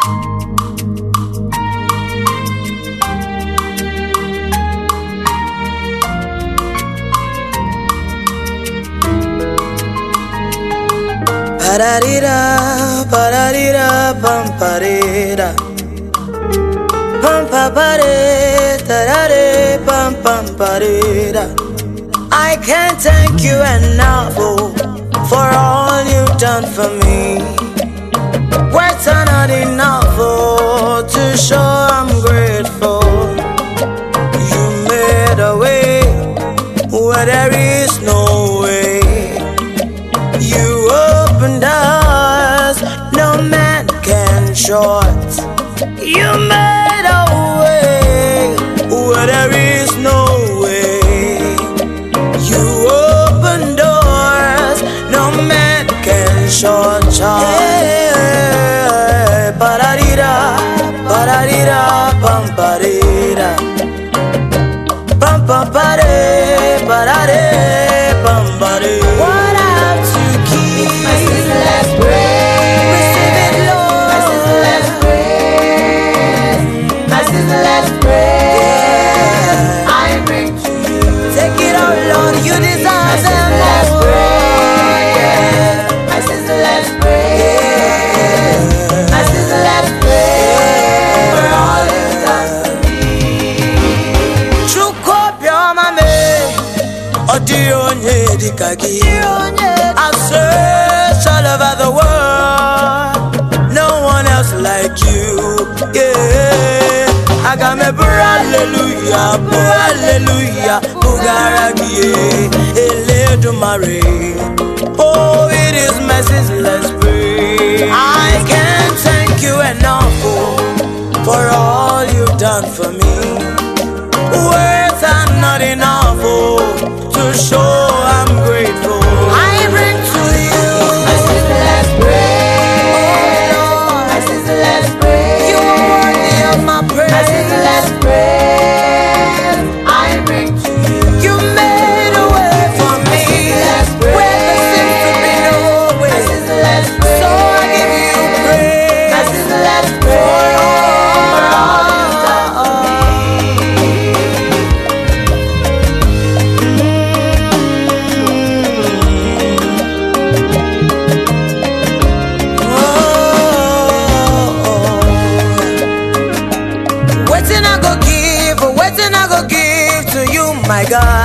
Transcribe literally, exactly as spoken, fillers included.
Pararira, pararira, pamparira, pampapare, tarare, pam pamparira. I can't thank you enough oh, for all you've done for me. Words are not enough oh, to show I'm grateful. You made a way where there is no way. You opened doors no man can shut. You made a way where there is no way. You open doors no man can shut. Yeah. Pararira, pararira, pamparira, pam pam pare, parare, pampare. What I have to give, my sister, let's pray. Receive it, Lord. My sister, let's pray. My sister, let's pray. Yeah. I bring to you. Take it all, Lord. You My deserve sister, them, let's Lord. pray. My sister, let's pray. My sister, let's pray for all you've done for me. Chukopya mame, odionye dikagi. I search all over the world, no one else like you. Yeah, I got me bur hallelujah, bur hallelujah, bugaragie, eledumare. Oh, it is message, let's pray. I can't thank you enough oh, for all you've done for me. Words are not enough oh, to show I'm grateful. I bring to you. My sister, let's pray. Oh Lord, My sister, let's pray. you are worthy of my praise. My sister, let's pray. I bring to you. You made a way for me Let's pray. where there seems to be no My way. sister, let's pray. So I give you praise. My sister, let's pray for all you've done for me. Waiting I go give, waiting I go give to you, my God.